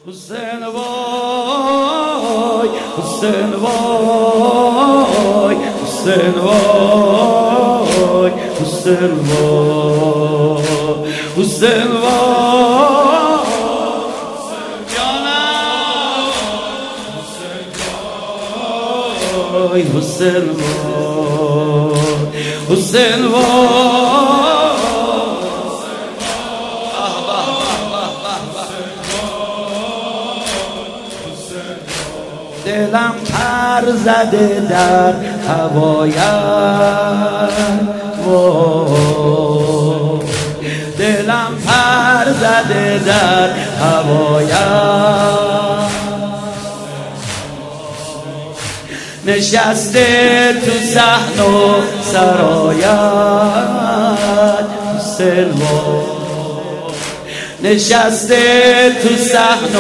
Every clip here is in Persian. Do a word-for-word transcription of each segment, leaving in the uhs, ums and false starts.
حسین وای حسین وای حسین وای حسین وای حسین وای جانم حسین وای حسین وای حسین وای دلم پر زده در هوایت دلم پر زده در هوایت نشسته تو صحن و سرایت حسین نشسته تو صحن و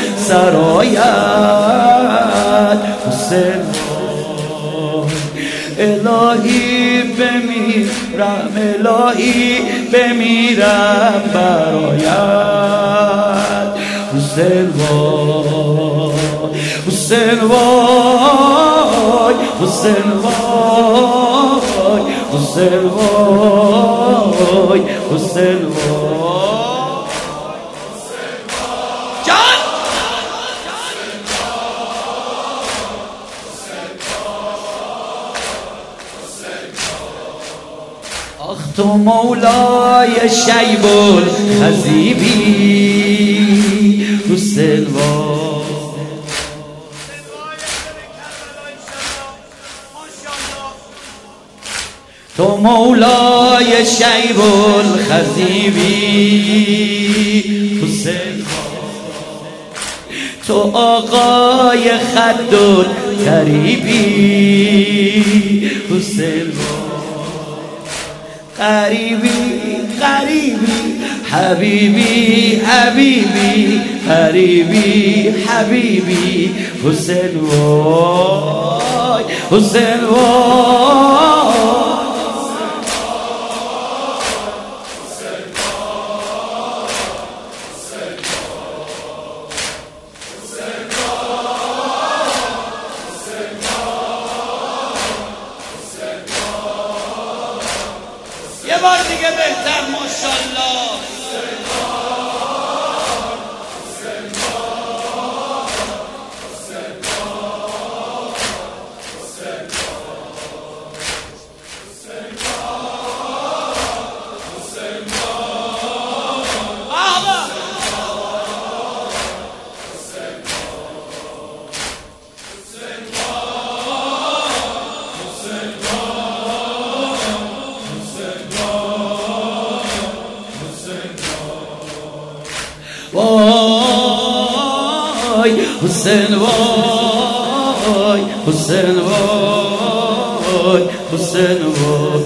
سرایت حسین الهی بمیرم الهی بمیرم برایت حسین وای حسین وای حسین وای حسین وای حسین وای آخ تو مولای شیب الخزیبی حسین وای تو مولای شیب الخزیبی حسین تو آقای خد الطریبی حسین قریبی قریبی حبیبی حبیبی قریبی حبیبی حسین وای حسین وای یه بار دیگه بهتر ماشاءالله وای حسین وای حسین وای حسین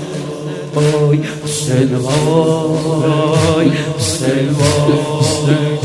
وای حسین وای حسین وای